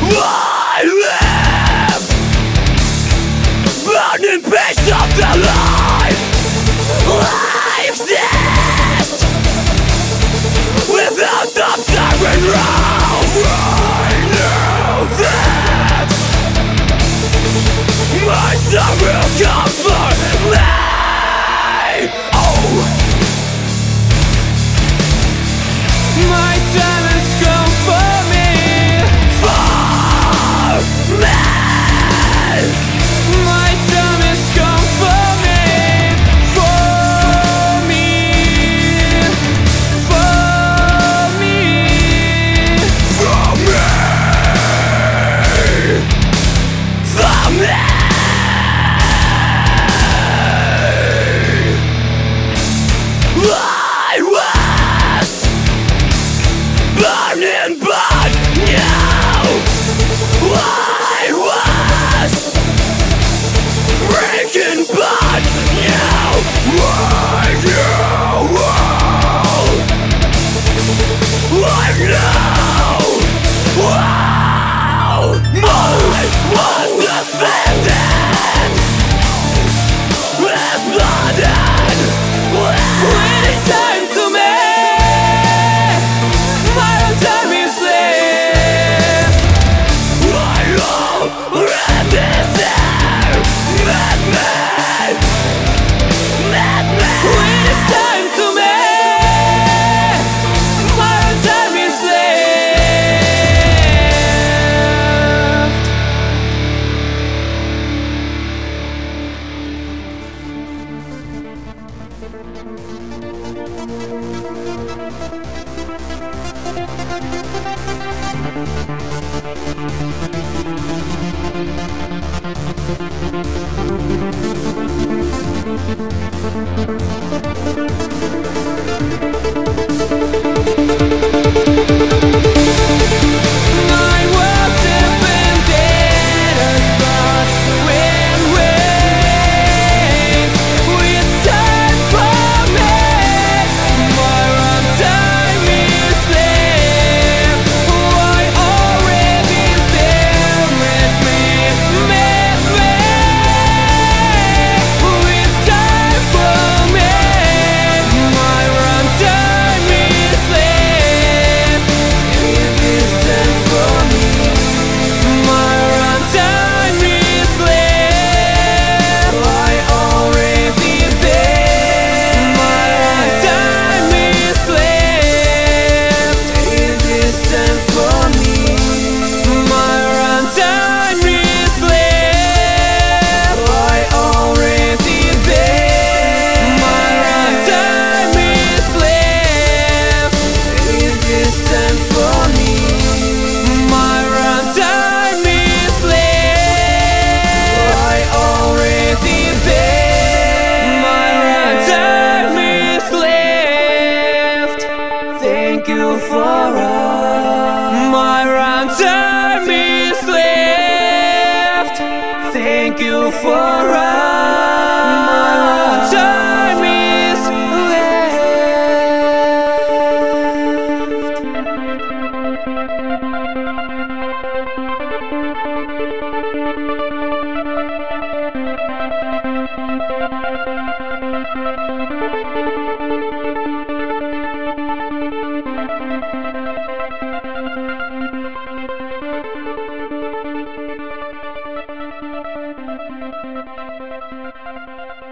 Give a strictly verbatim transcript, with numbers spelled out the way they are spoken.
I live, burning piece of the life. I exist without the siren rules. I know that my son will come for me. Oh, my time has come for me, for me. my time has come for me, for me, for me, For me, for me. I was burning, but now I was breaking, but now I know, I know. Wow, I was offended, exploded. when it's time to me, my own time is left. I already said, met me, met me. When it's time to me, my own time is left. My words have been dead as but when waves with time for me, my runtime is left. Why already there met me, met me with time for me, my runtime is left. It is time for me, my runtime is left. Why already there, my runtime is left. It is time for me, my runtime is left. Why already there, my runtime is left. It is time for me, my runtime is left. Why already there, my runtime is left. Thank you for all. My runtime is left. Thank you for all. My runtime is left.